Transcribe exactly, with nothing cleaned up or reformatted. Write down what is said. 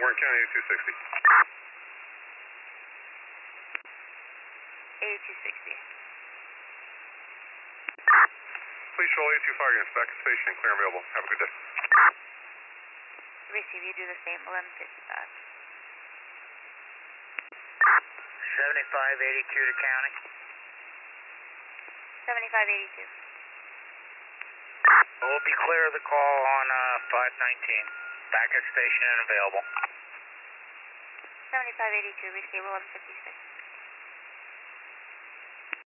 Warren County eighty-two sixty. eighty-two sixty. Please show eighty-two fire units back at station and clear and available. Have a good day. Receive, you do the same, eleven fifty-five. seventy-five eighty-two to county. seventy-five eighty-two. We'll be clear of the call on uh, five nineteen. Back at station and available. seventy-five eighty-two, receive eleven fifty-six.